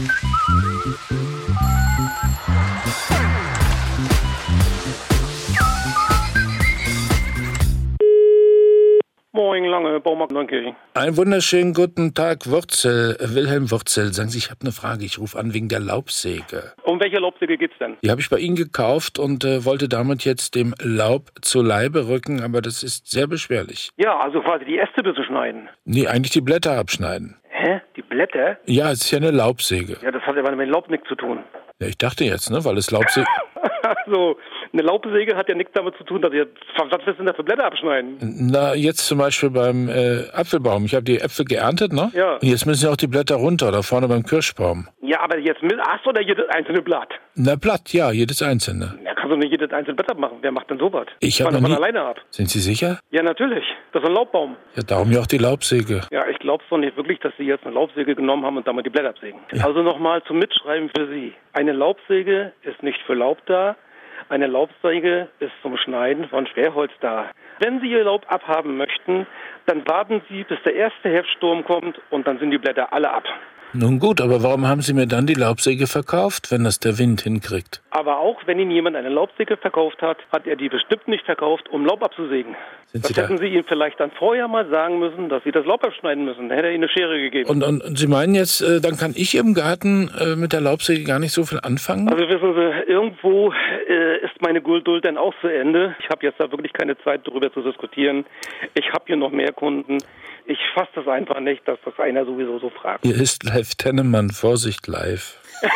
Moin, Lange, Baumarkt Neunkirchen. Einen wunderschönen guten Tag, Wurzel. Wilhelm Wurzel, sagen Sie, ich habe eine Frage. Ich rufe an wegen der Laubsäge. Um welche Laubsäge geht's denn? Die habe ich bei Ihnen gekauft und wollte damit jetzt dem Laub zu Leibe rücken, aber das ist sehr beschwerlich. Ja, also quasi die Äste beschneiden. Nee, eigentlich die Blätter abschneiden. Hä? Die Blätter? Ja, es ist ja eine Laubsäge. Ja, das hat aber mit Laub nichts zu tun. Ja, ich dachte jetzt, ne, weil es Laubsäge... Also, eine Laubsäge hat ja nichts damit zu tun, dass ihr... Was willst du denn da für Blätter abschneiden? Na, jetzt zum Beispiel beim Apfelbaum. Ich habe die Äpfel geerntet, ne? Ja. Und jetzt müssen ja auch die Blätter runter, da vorne beim Kirschbaum. Ja, aber jetzt mit Ast oder jedes einzelne Blatt? Na, Blatt, ja, jedes einzelne. Ja, kannst du nicht jedes einzelne Blatt abmachen. Wer macht denn sowas? Ich habe Macht noch man nie... alleine ab. Sind Sie sicher? Ja, natürlich. Das ist ein Laubbaum. Ja, darum ja auch die Laubsäge. Ja, ich glaube doch nicht wirklich, dass Sie jetzt eine Laubsäge genommen haben und damit die Blätter absägen. Ja. Also nochmal zum Mitschreiben für Sie. Eine Laubsäge ist nicht für Laub da. Eine Laubsäge ist zum Schneiden von Sperrholz da. Wenn Sie Ihr Laub abhaben möchten, dann warten Sie, bis der erste Herbststurm kommt und dann sind die Blätter alle ab. Nun gut, aber warum haben Sie mir dann die Laubsäge verkauft, wenn das der Wind hinkriegt? Aber auch wenn Ihnen jemand eine Laubsäge verkauft hat, hat er die bestimmt nicht verkauft, um Laub abzusägen. Sind Das Sie da? hätten Sie ihm vielleicht dann vorher mal sagen müssen, dass Sie das Laub abschneiden müssen. Dann hätte er Ihnen eine Schere gegeben. Und Sie meinen jetzt, dann kann ich im Garten mit der Laubsäge gar nicht so viel anfangen? Also wissen Sie, irgendwo ist meine Geduld dann auch zu Ende. Ich habe jetzt da wirklich keine Zeit, darüber zu diskutieren. Ich habe hier noch mehr Kunden. Ich fasse das einfach nicht, dass das einer sowieso so fragt. Hier ist Live Tennemann, Vorsicht live.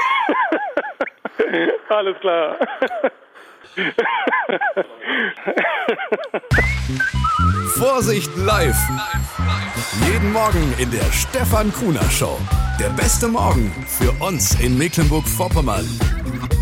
Alles klar. Vorsicht live. Jeden Morgen in der Stefan Kuhner Show. Der beste Morgen für uns in Mecklenburg-Vorpommern.